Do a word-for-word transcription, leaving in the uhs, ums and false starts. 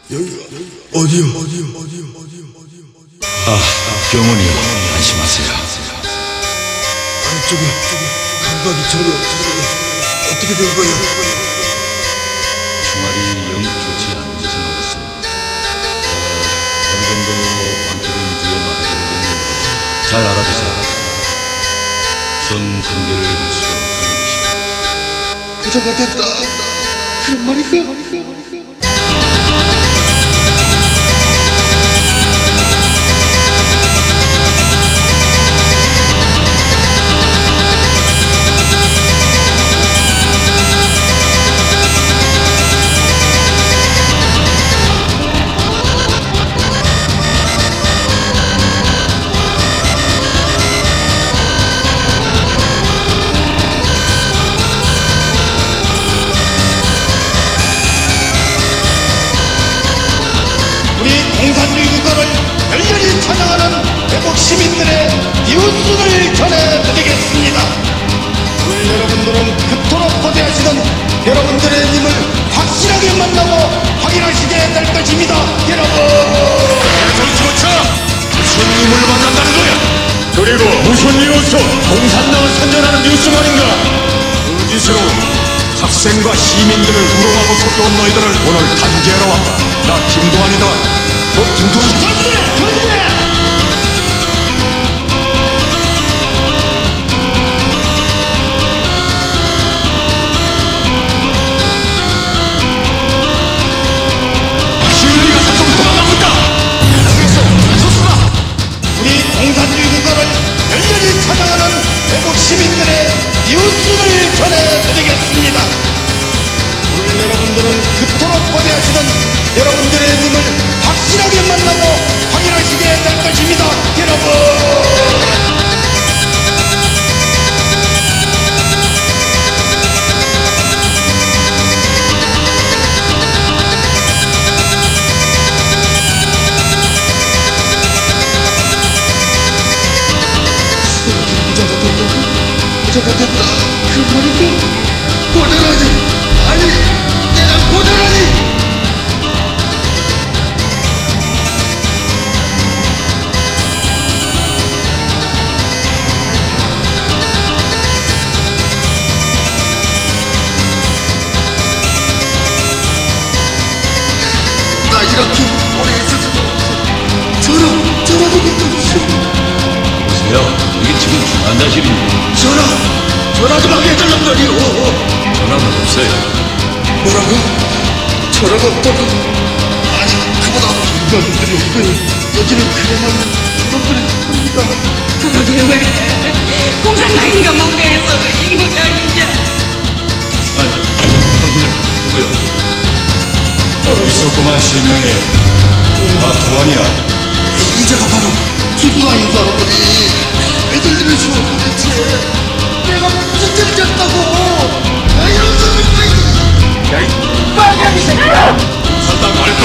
여기가 어디요? 어디요? 어디요? 어디요? 어디요? 아, 병원이요. 안심하세요. 안쪽에 감각이 전혀 어떻게 된 거예요? 총알이 영 좋지 않은지 생각했습니다. 어, 어느 정도 관찰인 뒤에 말해보는 잘 알아두세요. 성관계를 할 수 없는 것이다. 부자가 됐다. 그런 말인가? 공산주의 국가를 열렬히 찬양하는 대국 시민들의 이웃순을 전해드리겠습니다. 오늘 여러분들은 그토록 고대하시던 여러분들의 힘을 확실하게 만나고 확인하시게 될 것입니다. 여러분, 정치고차 무슨 힘을 만난다는 거야? 그리고 무슨 이유로 공산당을 선전하는 뉴스 말인가? 의지스러운 학생과 시민들을 우롱하고 섞어온 너희들을 오늘 단죄하러 왔다. 나 김도환이다. 너 김도환? 전대! 전대! 시민이가 자꾸 도망갑니까? 여기서 나섰으라! 우리 공산주의 국가를 열렬히 찬양하는 대국 시민들의 이웃순을 전해드리겠습니다. 오늘 여러분들은 그토록 고대하시던 여러분들의 힘을 확실하게 만나고 확인하시게 될 것입니다. 여러분, 부자가 됐다. 그런 말인가? 고전하니. 아니, 내가 고전하니. 나 이렇게 오래 있어서도 전화, 전화 좀 해주시오. 보세요. 이게 지금 중환자실입니다. 전화, 전화 좀 하게 해달란 말이오. 전화는 없어요. 뭐라고? 전화가 없다고? 아니, 그보다 인간들이 없고 여기는 그래만 사람들이 합니다. 그러게 왜 공산당인가 뭔가 해서 인간인자 아니, 선생님, 누구요? 있었구만, 실명이. 아, 도환이야. 이자가 바로 김도환인 줄 알았더니 애들리면서 도대체 내가 무슨 죄를 졌다고. 아, 이런 소리. 야, 이 빨갱이 새끼야! 공산당 알